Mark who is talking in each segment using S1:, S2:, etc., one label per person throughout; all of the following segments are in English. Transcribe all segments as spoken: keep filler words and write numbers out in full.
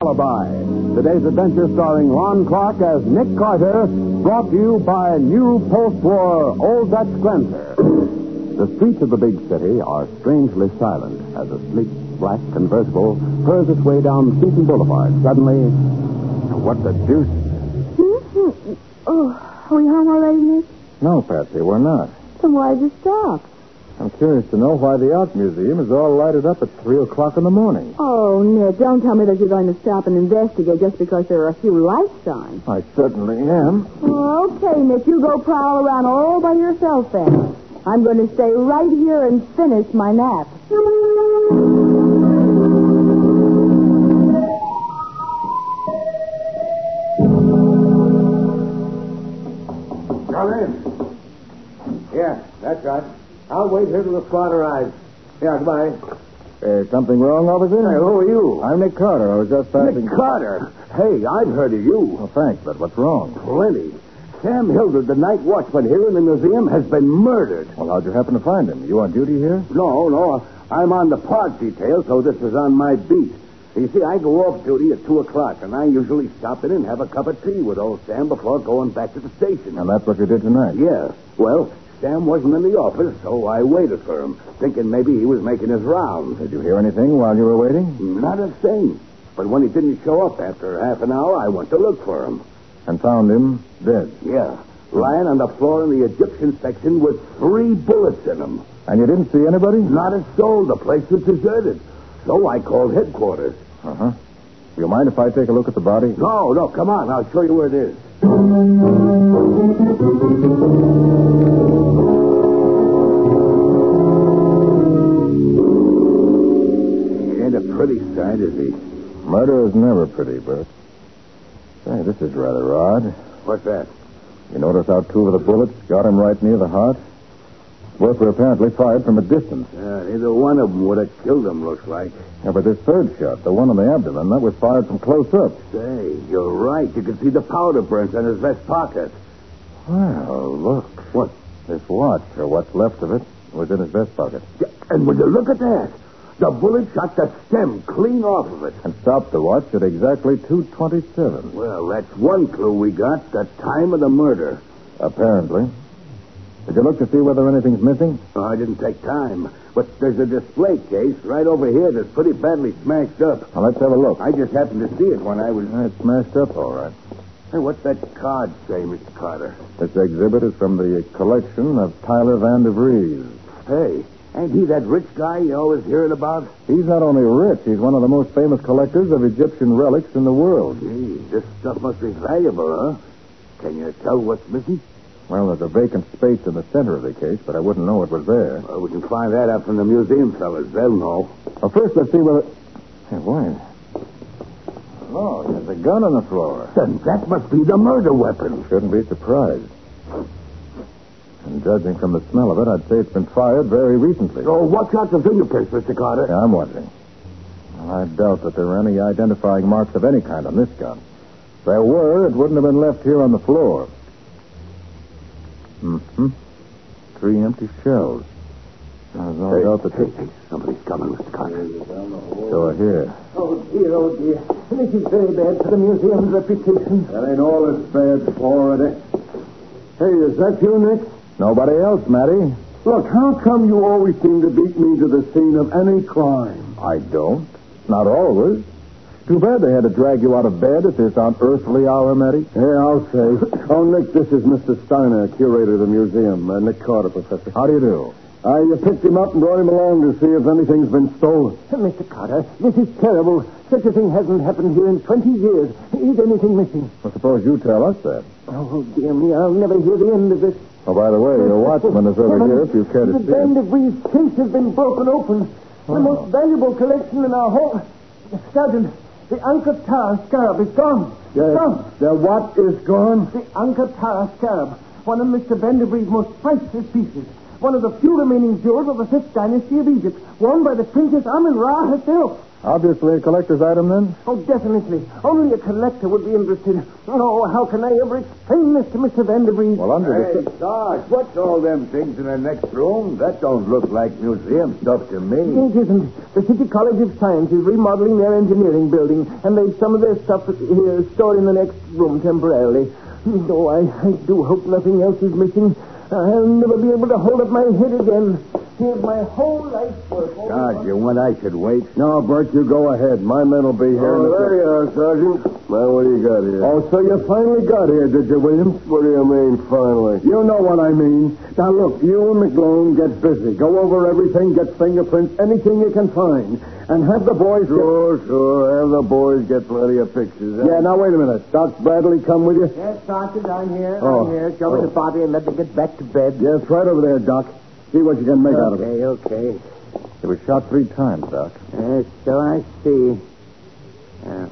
S1: Alibi. Today's adventure starring Ron Clark as Nick Carter, brought to you by new post-war Old Dutch Grenzer. The streets of the big city are strangely silent as a sleek black convertible purrs its way down Seaton Boulevard. Suddenly, what the deuce?
S2: Mm-hmm. Oh, are we home already, Nick?
S3: No, Patsy, we're not.
S2: Then why'd you stop?
S3: I'm curious to know why the Art Museum is all lighted up at three o'clock in the morning.
S2: Oh, Nick, don't tell me that you're going to stop and investigate just because there are a few lights on.
S3: I certainly am.
S2: Oh, okay, Nick, you go prowl around all by yourself then. I'm going to stay right here and finish my nap.
S4: Come in. Yeah, that's right. I'll wait here till the squad arrives. Yeah, goodbye.
S3: There's something wrong, officer?
S4: Hey, who are you?
S3: I'm Nick Carter. I was just passing...
S4: Nick Carter? Hey, I've heard of you.
S3: Well, thanks, but what's wrong?
S4: Plenty. Sam Hildred, the night watchman here in the museum, has been murdered.
S3: Well, how'd you happen to find him? You on duty here?
S4: No, no. I'm on the pod detail, so this is on my beat. You see, I go off duty at two o'clock, and I usually stop in and have a cup of tea with old Sam before going back to the station.
S3: And that's what you did tonight?
S4: Yeah. Well, Sam wasn't in the office, so I waited for him, thinking maybe he was making his rounds.
S3: Did you hear anything while you were waiting?
S4: Not a thing. But when he didn't show up after half an hour, I went to look for him.
S3: And found him dead?
S4: Yeah. Lying on the floor in the Egyptian section with three bullets in him.
S3: And you didn't see anybody?
S4: Not a soul. The place was deserted. So I called headquarters.
S3: Uh-huh. Do you mind if I take a look at the body?
S4: No, no, come on. I'll show you where it is. He ain't a pretty sight, is he?
S3: Murder is never pretty, Bert. Say, this is rather odd.
S4: What's that?
S3: You notice how two of the bullets got him right near the heart? Both were apparently fired from a distance.
S4: Yeah, neither one of them would have killed him, looks like.
S3: Yeah, but this third shot, the one on the abdomen, that was fired from close up.
S4: Say, you're right. You can see the powder burns on his vest pocket.
S3: Well, look.
S4: What?
S3: This watch, or what's left of it, was in his vest pocket.
S4: Yeah, and would you look at that? The bullet shot the stem clean off of it.
S3: And stopped the watch at exactly two twenty-seven.
S4: Well, that's one clue we got, the time of the murder.
S3: Apparently. Did you look to see whether anything's missing?
S4: Oh, I didn't take time. But there's a display case right over here that's pretty badly smashed up.
S3: Well, let's have a look.
S4: I just happened to see it when I was...
S3: It's smashed up, all right.
S4: Hey, what's that card say, Mister Carter?
S3: This exhibit is from the collection of Tyler Van de Vries.
S4: Hey, ain't he that rich guy you always hearing about?
S3: He's not only rich, he's one of the most famous collectors of Egyptian relics in the world.
S4: Gee, this stuff must be valuable, huh? Can you tell what's missing?
S3: Well, there's a vacant space in the center of the case, but I wouldn't know it was there.
S4: Well, we can find that out from the museum fellas. They'll know.
S3: Well, first, let's see whether... Hey, wait. Oh, there's a gun on the floor.
S4: Then that must be the murder weapon.
S3: Shouldn't be surprised. And judging from the smell of it, I'd say it's been fired very recently.
S4: So watch out for fingerprints, Mister Carter.
S3: Yeah, I'm watching. Well, I doubt that there are any identifying marks of any kind on this gun. If there were, it wouldn't have been left here on the floor. Mm-hmm. Three empty shells. There's no
S4: Hey,
S3: doubt that...
S4: hey, hey, somebody's coming, Mister Carter.
S3: So here.
S5: Oh, dear, oh, dear. This is very bad for the museum's reputation.
S4: That ain't all it's bad for it. Hey, is that you, Nick?
S3: Nobody else, Matty.
S4: Look, how come you always seem to beat me to the scene of any crime?
S3: I don't. Not always. Too bad they had to drag you out of bed at this unearthly hour, Matty.
S4: Yeah, I'll say. Oh, Nick, this is Mister Steiner, curator of the museum. Uh, Nick Carter, Professor.
S3: How do you do?
S4: I uh, picked him up and brought him along to see if anything's been stolen.
S5: Mister Carter, this is terrible. Such a thing hasn't happened here in twenty years. Is anything missing?
S3: Well, suppose you tell us that.
S5: Oh, dear me, I'll never hear the end of this.
S3: Oh, by the way, your watchman is over here if you care to
S5: the
S3: see
S5: The Van
S3: it.
S5: de Vries case has been broken open. The
S3: Oh.
S5: most valuable collection in our whole... Sergeant, the Angkor Tar scarab is gone.
S4: Yeah,
S5: Gone.
S4: the what is gone?
S5: The Angkor Tar scarab, one of Mister Van de Vries' most priceless pieces. One of the few remaining jewels of the fifth dynasty of Egypt, worn by the Princess Amun-Ra herself.
S3: Obviously a collector's item, then?
S5: Oh, definitely. Only a collector would be interested. Oh, how can I ever explain this to Mister Vanderbree?
S3: Well, under
S4: Hey,
S3: the...
S4: Sarge, what's all them things in the next room? That don't look like museum stuff to me.
S5: It isn't. The City College of Science is remodeling their engineering building, and they've some of their stuff here stored in the next room temporarily. Though I, I do hope nothing else is missing. I'll never be able to hold up my head again. Here's my whole life's work.
S4: Sarge, you want I should wait?
S1: No, Bert, you go ahead. My men will be here.
S4: Oh,
S1: in a
S4: there
S1: bit.
S4: you are, Sergeant. Now, what do you got here?
S1: Oh, so you finally got here, did you, Williams?
S4: What do you mean, finally?
S1: You know what I mean. Now, look, you and McGlone get busy. Go over everything, get fingerprints, anything you can find. And have the boys
S4: Sure, sure. Have the boys get plenty of pictures.
S1: get... Yeah, now, wait a minute. Doc Bradley come with you?
S5: Yes, Sergeant, I'm here.
S1: Oh.
S5: I'm here. Show me
S1: Oh.
S5: the body and let me get back to bed.
S1: Yes, right over there, Doc. See what you can make out of it.
S5: Okay, okay.
S3: He was shot three times, Doc.
S5: Yes, so I see. Uh,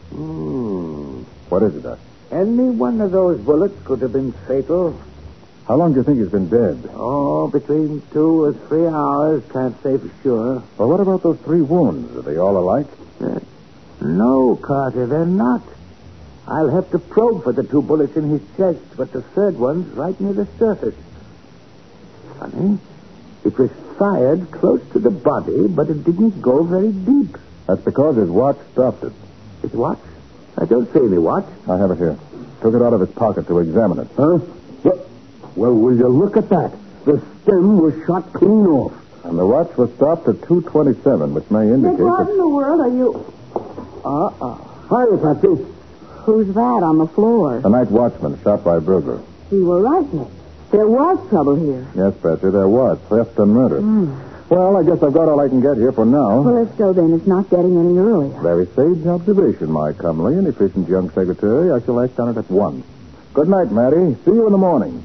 S5: hmm.
S3: What is it, Doc?
S5: Any one of those bullets could have been fatal.
S3: How long do you think he's been dead?
S5: Oh, between two or three hours. Can't say for sure.
S3: Well, what about those three wounds? Are they all alike?
S5: Uh, no, Carter, they're not. I'll have to probe for the two bullets in his chest, but the third one's right near the surface. Funny. It was fired close to the body, but it didn't go very deep.
S3: That's because his watch stopped it.
S5: His watch? I don't see any watch.
S3: I have it here. Took it out of his pocket to examine it.
S1: Huh? Well, well, will you look at that? The stem was shot clean off.
S3: And the watch was stopped at two twenty-seven, which may indicate
S2: Nick, what
S3: that...
S2: in the world are you... Uh-oh.
S1: Hi, Patsy.
S2: Who's that on the floor?
S3: The night watchman shot by burglar.
S2: You were right, Nick. There was trouble here.
S3: Yes, Betsy, there was. Theft and murder. Well, I guess I've got all I can get here for now.
S2: Well, if so, then it's not getting any earlier.
S3: Very sage observation, my comely and efficient young secretary. I shall act on it at once. Good night, Matty. See you in the morning.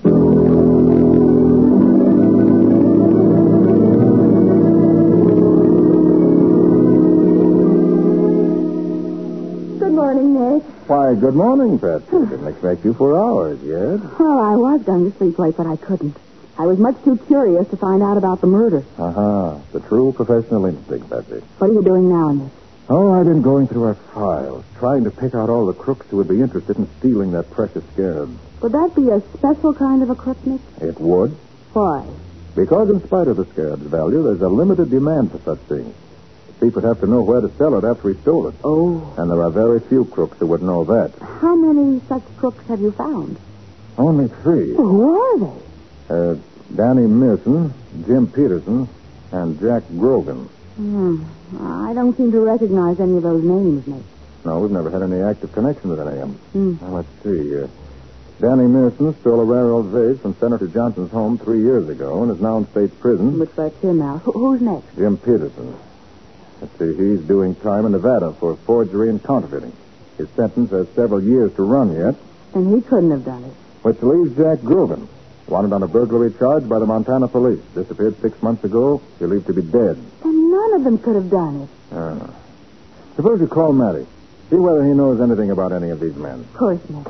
S2: Good morning, Nick.
S3: Why, good morning, Patsy. Didn't expect you for hours yet.
S2: Well, I was going to sleep late, but I couldn't. I was much too curious to find out about the murder.
S3: Uh-huh. The true professional instinct, Patsy.
S2: What are you doing now, Nick?
S3: Oh, I've been going through our files, trying to pick out all the crooks who would be interested in stealing that precious scarab.
S2: Would that be a special kind of a crook, Nick?
S3: It would.
S2: Why?
S3: Because in spite of the scarab's value, there's a limited demand for such things. The thief would have to know where to sell it after he stole it.
S2: Oh.
S3: And there are very few crooks who would know that.
S2: How many such crooks have you found?
S3: Only three.
S2: Who are they?
S3: Uh, Danny Mearson, Jim Peterson, and Jack Grogan.
S2: Hmm. I don't seem to recognize any of those names, Nick.
S3: No, we've never had any active connection with any of them.
S2: Hmm.
S3: Now, let's see. Uh, Danny Mearson stole a rare old vase from Senator Johnson's home three years ago and is now in state prison.
S2: Looks like him now. Wh- who's next?
S3: Jim Peterson. Let's see, he's doing time in Nevada for forgery and counterfeiting. His sentence has several years to run yet,
S2: And he couldn't have done it.
S3: which leaves Jack Grogan, wanted on a burglary charge by the Montana police. Disappeared six months ago, believed to be dead.
S2: And none of them could have done it.
S3: Uh, suppose you call Matty. See whether he knows anything about any of these men.
S2: Of course, Nick.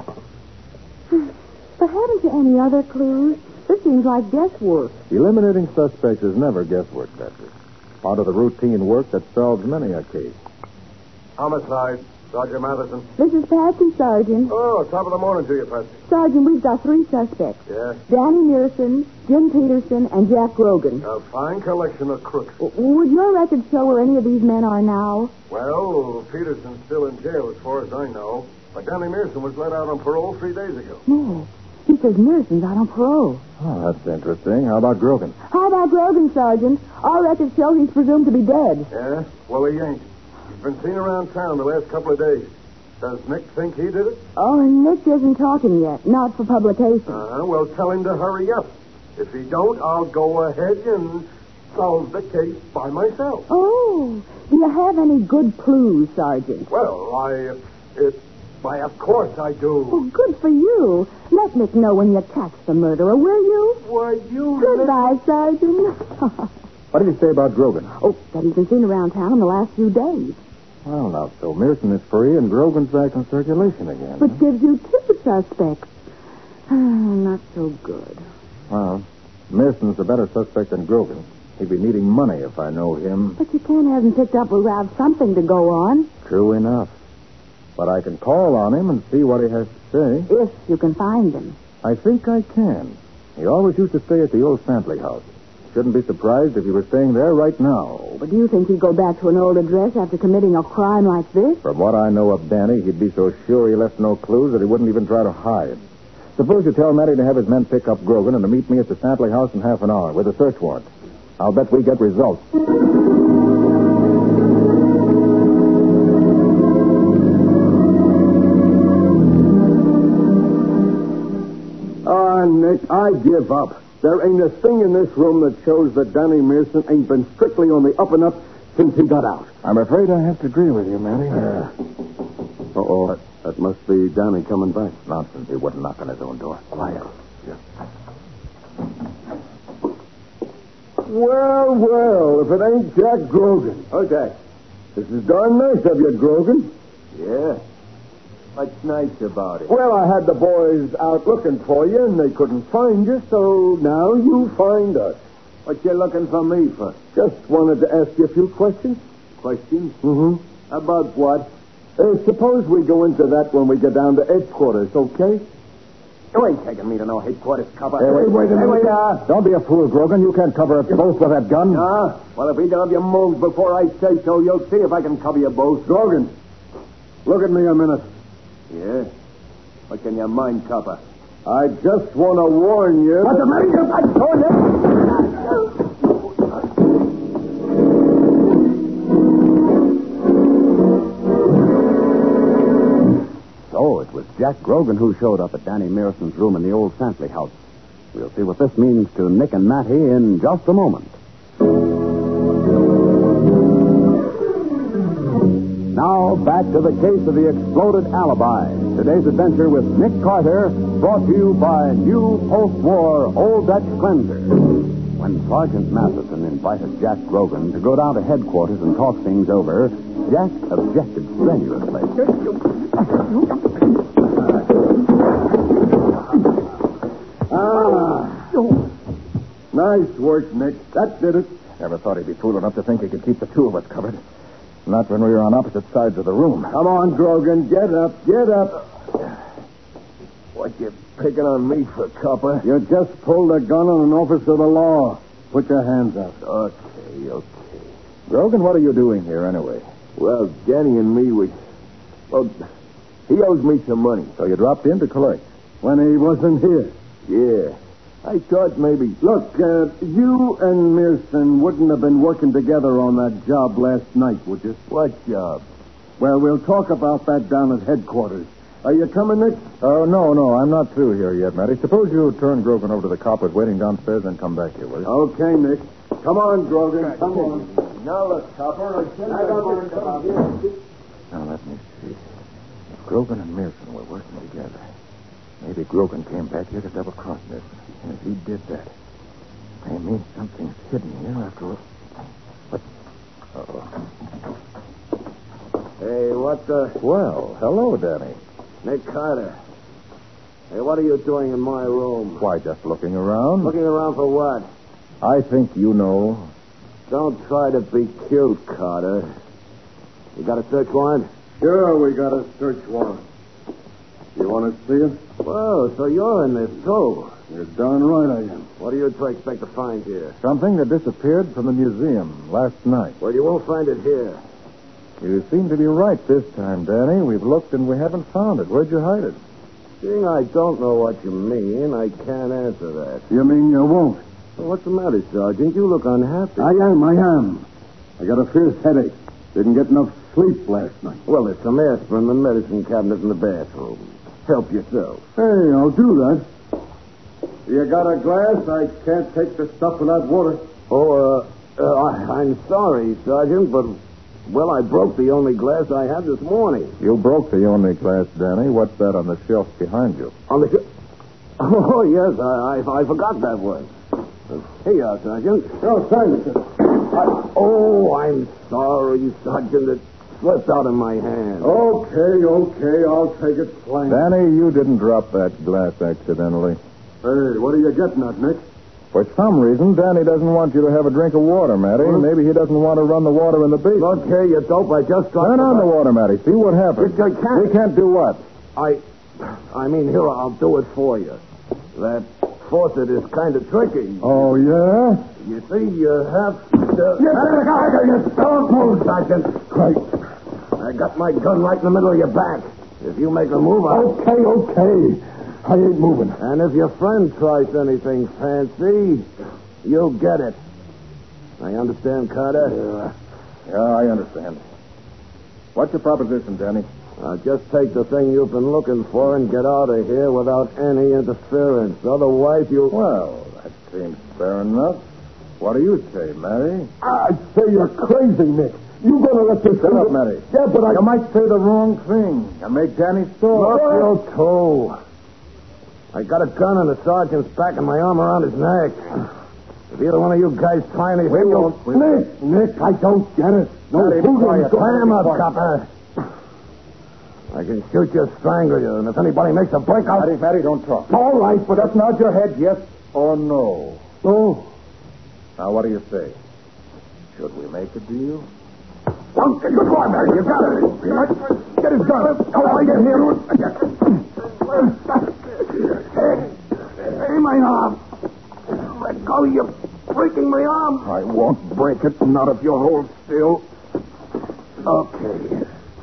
S2: But haven't you any other clues? This seems like guesswork.
S3: Eliminating suspects is never guesswork, Betsy. Part of the routine work that solves many a case.
S4: Homicide. Sergeant Matheson.
S2: This is Patsy, Sergeant.
S4: Oh, top of the morning to you, Patsy.
S2: Sergeant, we've got three suspects.
S4: Yes?
S2: Danny Mearson, Jim Peterson, and Jack Grogan.
S4: A fine collection of crooks.
S2: W- Would your record show where any of these men are now?
S4: Well, Peterson's still in jail as far as I know. But Danny Mearson was let out on parole three days ago.
S2: No. He says Mearson's out on parole.
S3: Oh, that's interesting. How about Grogan?
S2: How about Grogan, Sergeant? Our record shows he's presumed to be dead.
S4: Yeah? Well, he ain't. He's been seen around town the last couple of days. Does Nick think he did it?
S2: Oh, Nick isn't talking yet. Not for publication.
S4: Uh-huh. Well, tell him to hurry up. If he don't, I'll go ahead and solve the case by myself.
S2: Oh, do you have any good clues, Sergeant?
S4: Well, I... It... Why, of course I do.
S2: Oh, good for you. Let Nick know when you catch the murderer, will you?
S4: Why, you...
S2: Goodbye, Sergeant.
S3: What did he say about Grogan?
S2: Oh, that he's been seen around town in the last few days.
S3: Well, now, so Mearson is free and Grogan's back in circulation again.
S2: Which gives you two suspects. Not so good.
S3: Well, Mearson's a better suspect than Grogan. He'd be needing money if I know him.
S2: But you can't have him picked up without something to go on.
S3: True enough. But I can call on him and see what he has to say.
S2: If you can find him.
S3: I think I can. He always used to stay at the old Santley house. Shouldn't be surprised if he were staying there right now.
S2: But do you think he'd go back to an old address after committing a crime like this?
S3: From what I know of Danny, he'd be so sure he left no clues that he wouldn't even try to hide. Suppose you tell Matty to have his men pick up Grogan and to meet me at the Santley house in half an hour with a search warrant. I'll bet we get results.
S4: Ah, Nick, I give up. There ain't a thing in this room that shows that Danny Mearson ain't been strictly on the up and up since he got out.
S3: I'm afraid I have to agree with you, Matty.
S4: Uh, uh-oh. That, that must be Danny coming back.
S3: Nonsense. He wouldn't knock on his own door.
S4: Quiet. Yeah. Well, well, if it ain't Jack Grogan. Oh, Jack. This is darn nice of you, Grogan.
S5: Yeah. What's nice about it?
S4: Well, I had the boys out looking for you, and they couldn't find you, so now you find us.
S5: What you looking for me for?
S4: Just wanted to ask you a few questions.
S5: Questions?
S4: Mm-hmm.
S5: About what?
S4: Uh, suppose we go into that when we get down to headquarters, okay?
S5: You ain't taking me to no headquarters cover.
S3: Hey, wait, wait a
S5: Hey,
S3: minute.
S5: wait, uh,
S3: Don't be a fool, Grogan. You can't cover us both with that gun.
S5: Nah. Well, if either of you move before I say so, you'll see if I can cover you both.
S4: Grogan, look at me a minute.
S5: Yeah? What can your mind cover?
S4: I just want to warn you.
S5: What's the matter? You I told you.
S1: So it was Jack Grogan who showed up at Danny Mearson's room in the old Santley house. We'll see what this means to Nick and Matty in just a moment. Now, back to the case of the exploded alibi. Today's adventure with Nick Carter, brought to you by new post-war Old Dutch Cleanser. When Sergeant Matheson invited Jack Grogan to go down to headquarters and talk things over, Jack objected strenuously.
S4: Ah. Nice work, Nick. That did it.
S3: Never thought he'd be fool enough to think he could keep the two of us covered. Not when we were on opposite sides of the room.
S4: Come on, Grogan. Get up. Get up.
S5: What you picking on me for, copper?
S4: You just pulled a gun on an officer of the law. Put your hands up.
S5: Okay, okay.
S3: Grogan, what are you doing here anyway?
S5: Well, Danny and me, we... Well, he owes me some money.
S3: So you dropped in to collect?
S4: When he wasn't here.
S5: Yeah. I thought maybe...
S4: Look, uh, you and Mearson wouldn't have been working together on that job last night, would you?
S5: What job?
S4: Well, we'll talk about that down at headquarters. Are you coming, Nick?
S3: Oh, no, no, I'm not through here yet, Matty. Suppose you turn Grogan over to the coppers waiting downstairs and come back here, will you?
S4: Okay, Nick. Come on, Grogan. Come on.
S5: Now, look, copper, I said
S4: I don't about here.
S3: Now, let me see. If Grogan and Mearson were working together, maybe Grogan came back here to double-cross Mearson. And if he did that, may mean something's hidden here after all. What? Uh-oh.
S5: Hey, what the...
S3: Well, hello, Danny.
S5: Nick Carter. Hey, what are you doing in my room?
S3: Why, just looking around.
S5: Looking around for what?
S3: I think you know.
S5: Don't try to be cute, Carter. You got a search warrant?
S4: Sure, we got a search warrant. You want to see it?
S5: Well, so you're in this, too.
S4: You're darn right I am.
S5: What do you two expect to find here?
S3: Something that disappeared from the museum last night.
S5: Well, you won't find it here.
S3: You seem to be right this time, Danny. We've looked and we haven't found it. Where'd you hide it?
S5: Seeing I don't know what you mean, I can't answer that.
S4: You mean you won't?
S5: Well, what's the matter, Sergeant? You look unhappy.
S4: I am, I am. I got a fierce headache. Didn't get enough sleep last night.
S5: Well, there's some aspirin in the medicine cabinet in the bathroom. Help yourself.
S4: Hey, I'll do that. You got a glass? I can't take the stuff without water.
S5: Oh, uh, uh I, I'm sorry, Sergeant, but, well, I broke the only glass I had this morning.
S3: You broke the only glass, Danny. What's that on the shelf behind you?
S5: On the... Sh- oh, yes, I, I, I forgot that one. Uh, here you are, Sergeant.
S4: Oh, thanks.
S5: I, oh, I'm sorry, Sergeant. It slipped out of my hand.
S4: Okay, okay, I'll take it plain.
S3: Danny, you didn't drop that glass accidentally.
S4: Hey, what are you getting at, Nick?
S3: For some reason, Danny doesn't want you to have a drink of water, Matty.
S4: Hmm?
S3: Maybe he doesn't want to run the water in the basement.
S4: Look here, you dope. I just got...
S3: Turn on the water, Matty. See what happens.
S4: You can't.
S3: We can't do what?
S4: I... I mean, here, I'll do it for you. That faucet is kind of tricky.
S3: Oh, yeah?
S4: You see, you have to... You you don't move, Sergeant.
S3: Right.
S4: I got my gun right in the middle of your back. If you make a move, I'll...
S3: Okay, okay. I ain't moving.
S4: And if your friend tries anything fancy, you'll get it. I understand, Carter?
S3: Yeah. Yeah, I understand. What's your proposition, Danny?
S4: Now, just take the thing you've been looking for and get out of here without any interference. Otherwise, you'll...
S3: Well, that seems fair enough. What do you say, Matty?
S5: I say you're crazy, Nick. You gonna let this...
S3: Shut up, Matty.
S5: Yeah, but I...
S3: You might say the wrong thing and make Danny sore.
S4: Look, you two. I got a gun in the sergeant's back and my arm around his neck. If either one of you guys try anything...
S3: We
S4: you'll...
S3: won't. We
S5: Nick, Nick, I don't get it. No,
S3: Matty,
S5: who's
S3: quiet.
S4: Clam up, copper. I can shoot you, strangle you, and if anybody makes a break, I'll...
S3: Matty, Matty, don't talk.
S5: All right, but...
S3: Just nod your head yes or no.
S5: Oh.
S3: Now, what do you say? Should we make a deal?
S5: Don't get your arm, Mary. You got it. Get his gun. Oh, I get him.
S4: Hey, my arm. Let go, you're breaking my arm.
S3: I won't break it, not if you hold still.
S4: Okay.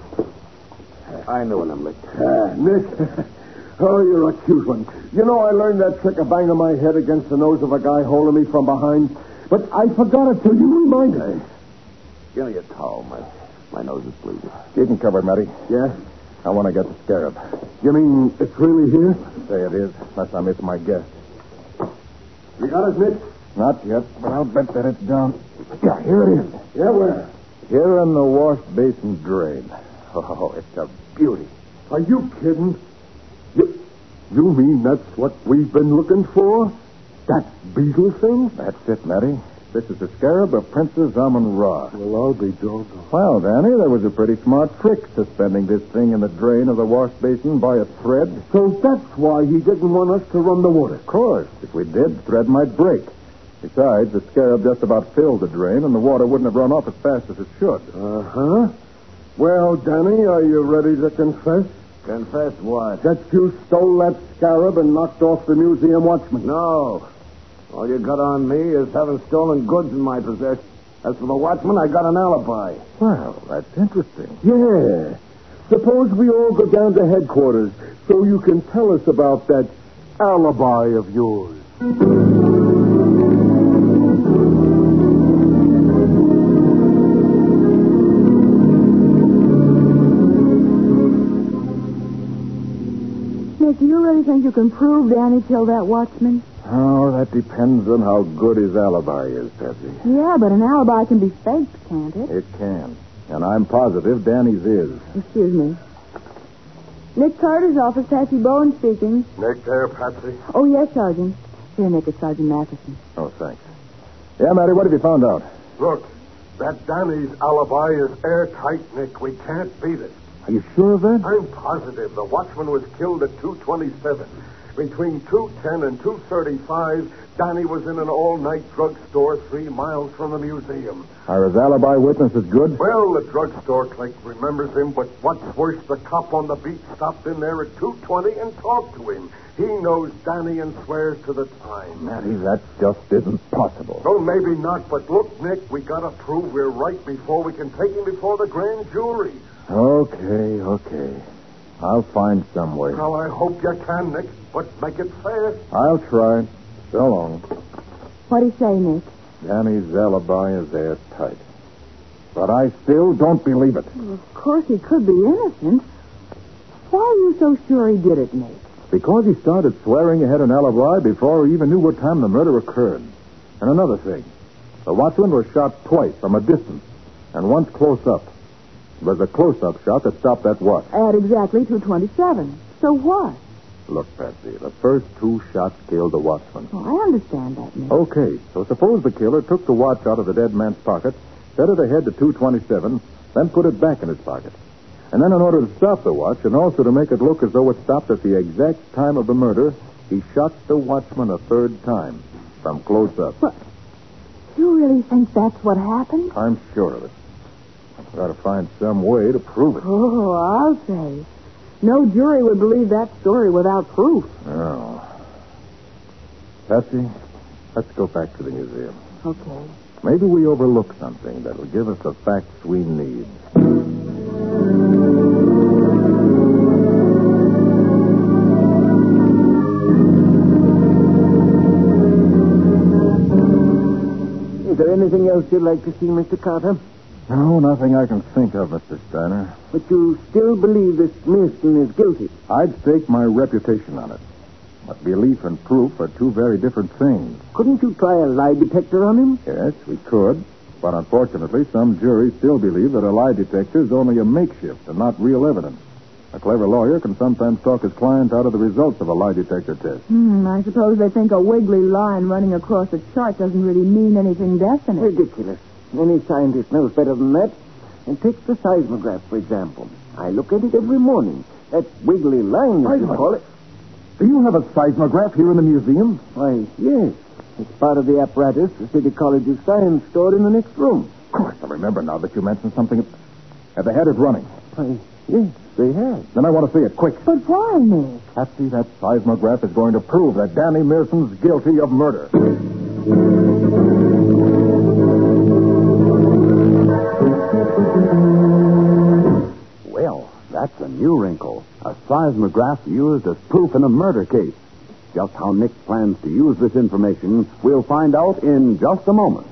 S4: I knew when I'm licked.
S5: Ah, Nick. Oh, you're a cute one. You know, I learned that trick of banging my head against the nose of a guy holding me from behind, but I forgot it till you reminded me.
S4: Give me a towel. My, my nose is bleeding.
S3: Keep him covered, Matty.
S5: Yeah?
S3: I want to get the scarab.
S5: You mean it's really here?
S3: Say it is, unless I miss my guess.
S5: You got it, Nick?
S3: Not yet, but I'll bet that it's down. Yeah, here it is.
S5: Yeah, where?
S3: Here in the wash basin drain. Oh, it's a beauty.
S5: Are you kidding? You, you mean that's what we've been looking for? That beetle thing?
S3: That's it, Matty. This is the scarab of Princess Amun-Ra.
S5: Well, I'll be doggone.
S3: Well, Danny, there was a pretty smart trick suspending this thing in the drain of the wash basin by a thread.
S5: So that's why he didn't want us to run the water.
S3: Of course. If we did, the thread might break. Besides, the scarab just about filled the drain, and the water wouldn't have run off as fast as it should.
S5: Uh-huh. Well, Danny, are you ready to confess?
S4: Confess what?
S5: That you stole that scarab and knocked off the museum watchman.
S4: No. All you got on me is having stolen goods in my possession. As for the watchman, I got an alibi.
S3: Well, that's interesting.
S5: Yeah. Suppose we all go down to headquarters so you can tell us about that alibi of yours.
S2: Nick, do you really think you can prove Danny killed that watchman?
S3: Oh, that depends on how good his alibi is, Patsy.
S2: Yeah, but an alibi can be faked, can't it?
S3: It can. And I'm positive Danny's is.
S2: Excuse me. Nick Carter's office, Patsy Bowen speaking.
S3: Nick there, Patsy?
S2: Oh, yes, Sergeant. Here, Nick, it's Sergeant Matheson.
S3: Oh, thanks. Yeah, Matty, what have you found out?
S6: Look, that Danny's alibi is airtight, Nick. We can't beat it.
S3: Are you sure of that?
S6: I'm positive the watchman was killed at two twenty-seven. Between two ten and two thirty-five, Danny was in an all-night drugstore three miles from the museum.
S3: Are his alibi witnesses good?
S6: Well, the drugstore clerk remembers him, but what's worse, the cop on the beat stopped in there at two twenty and talked to him. He knows Danny and swears to the time.
S3: Matty, that just isn't possible.
S6: Oh, maybe not, but look, Nick, we gotta prove we're right before we can take him before the grand jury.
S3: Okay, okay. I'll find some way.
S6: Well, I hope you can, Nick, but make it fair.
S3: I'll try. So long.
S2: What'd he say, Nick?
S3: Danny's alibi is airtight. But I still don't believe it.
S2: Well, of course he could be innocent. Why are you so sure he did it, Nick?
S3: Because he started swearing he had an alibi before he even knew what time the murder occurred. And another thing. The watchman was shot twice from a distance, and once close up. It was a close-up shot that stopped that watch.
S2: At exactly two twenty-seven. So what?
S3: Look, Patsy, the first two shots killed the watchman.
S2: Oh, I understand that, Nick.
S3: Okay, so suppose the killer took the watch out of the dead man's pocket, set it ahead to two twenty-seven, then put it back in his pocket. And then in order to stop the watch, and also to make it look as though it stopped at the exact time of the murder, he shot the watchman a third time. from close up.
S2: What? You really think that's what happened?
S3: I'm sure of it. I've got to find some way to prove it.
S2: Oh, I'll say. No jury would believe that story without proof.
S3: No. Patsy, let's go back to the museum.
S2: Okay.
S3: Maybe we overlook something that'll give us the facts we need.
S5: Is there anything else you'd like to see, Mister Carter?
S3: No, nothing I can think of, Mister Steiner.
S5: But you still believe this Mearston is guilty?
S3: I'd stake my reputation on it. But belief and proof are two very different things.
S5: Couldn't you try a lie detector on him?
S3: Yes, we could. But unfortunately, some juries still believe that a lie detector is only a makeshift and not real evidence. A clever lawyer can sometimes talk his client out of the results of a lie detector test.
S2: Hmm, I suppose they think a wiggly line running across a chart doesn't really mean anything definite.
S5: Ridiculous. Any scientist knows better than that. And take the seismograph, for example. I look at it every morning. That wiggly line, as you call it.
S3: Do you have a seismograph here in the museum?
S5: Why, yes. It's part of the apparatus the City College of Science stored in the next room.
S3: Of course, I remember now that you mentioned something. Have they had it running?
S5: Why, yes, they have.
S3: Then I want to see it quick.
S2: But why, Nick?
S3: Patsy, that seismograph is going to prove that Danny Mearson's guilty of murder.
S1: Well, that's a new wrinkle. A seismograph used as proof in a murder case. Just how Nick plans to use this information, we'll find out in just a moment.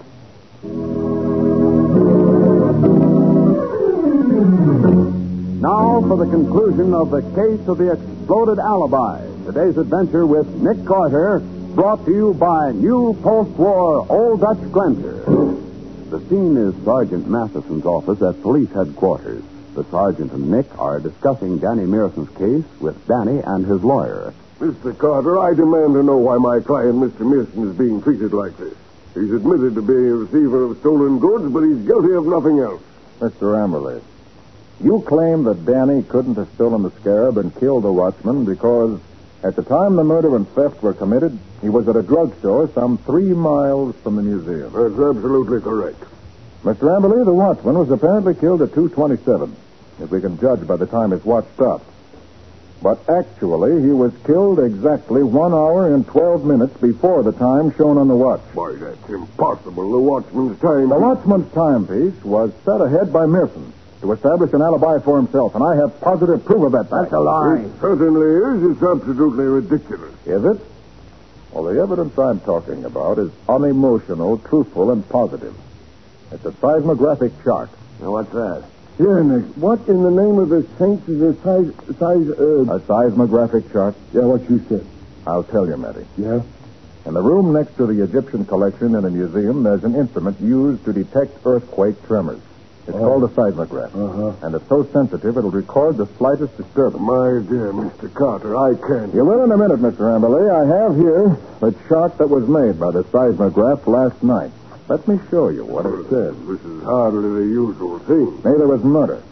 S1: Now for the conclusion of the case of the exploded alibi. Today's adventure with Nick Carter, brought to you by new post-war Old Dutch Glenser. The scene is Sergeant Matheson's office at police headquarters. The sergeant and Nick are discussing Danny Mearson's case with Danny and his lawyer.
S6: Mister Carter, I demand to know why my client, Mister Mearson, is being treated like this. He's admitted to being a receiver of stolen goods, but he's guilty of nothing else.
S3: Mister Amberley, you claim that Danny couldn't have stolen the scarab and killed the watchman because at the time the murder and theft were committed, he was at a drugstore some three miles from the museum.
S6: That's absolutely correct.
S3: Mister Amberley, the watchman was apparently killed at two twenty-seven, if we can judge by the time his watch stopped. But actually, he was killed exactly one hour and twelve minutes before the time shown on the watch.
S6: Why, that's impossible. The watchman's time...
S3: The watchman's timepiece was set ahead by Mearson to establish an alibi for himself, and I have positive proof of that fact.
S5: That's a lie.
S6: It certainly is. It's absolutely ridiculous.
S3: Is it? Well, the evidence I'm talking about is unemotional, truthful, and positive. It's a seismographic chart.
S5: Now, what's that?
S6: Yeah, Nick. What in the name of the saints is a size... size uh...
S3: A seismographic chart?
S6: Yeah, what you said.
S3: I'll tell you, Matty.
S6: Yeah?
S3: In the room next to the Egyptian collection in the museum, there's an instrument used to detect earthquake tremors. It's
S6: Oh.
S3: called a seismograph.
S6: Uh-huh.
S3: And it's so sensitive it'll record the slightest disturbance.
S6: My dear Mister Carter, I can't...
S3: You will in a minute, Mister Amberley. I have here the chart that was made by the seismograph last night. Let me show you what it says.
S6: This is hardly the usual thing.
S3: Neither was murder.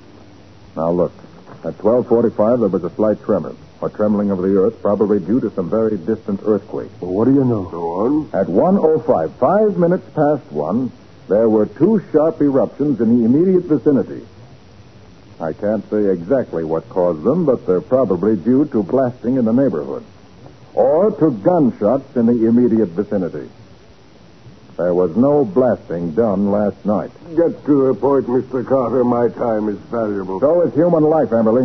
S3: Now look, at twelve forty-five there was a slight tremor, or trembling of the earth, probably due to some very distant earthquake.
S6: Well, what do you know? Go on.
S3: At one oh five, five minutes past one, there were two sharp eruptions in the immediate vicinity. I can't say exactly what caused them, but they're probably due to blasting in the neighborhood, or to gunshots in the immediate vicinity. There was no blasting done last night.
S6: Get to the point, Mister Carter. My time is valuable.
S3: So is human life, Amberley.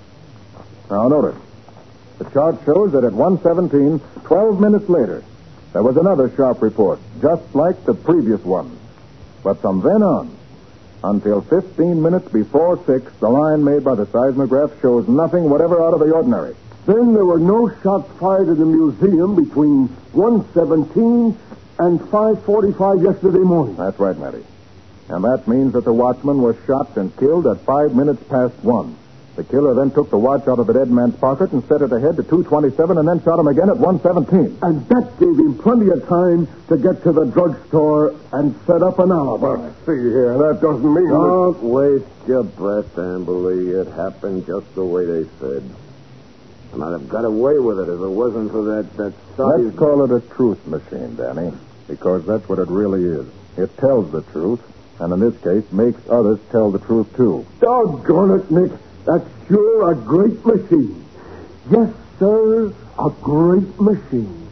S3: Now, notice. The chart shows that at one seventeen, twelve minutes later, there was another sharp report, just like the previous one. But from then on, until fifteen minutes before six, the line made by the seismograph shows nothing whatever out of the ordinary.
S6: Then there were no shots fired in the museum between one seventeen and five forty-five yesterday morning.
S3: That's right, Matty. And that means that the watchman was shot and killed at five minutes past one. The killer then took the watch out of the dead man's pocket and set it ahead to two twenty-seven and then shot him again at one seventeen.
S6: And that gave him plenty of time to get to the drugstore and set up an alibi. But see here, that doesn't mean...
S4: Don't waste your breath, Amberley. It happened just the way they said. And I'd have got away with it if it wasn't for that, that sorry...
S3: Let's call it a truth machine, Danny, because that's what it really is. It tells the truth, and in this case, makes others tell the truth, too.
S6: Doggone it, Nick. That's sure a great machine. Yes, sir, a great machine.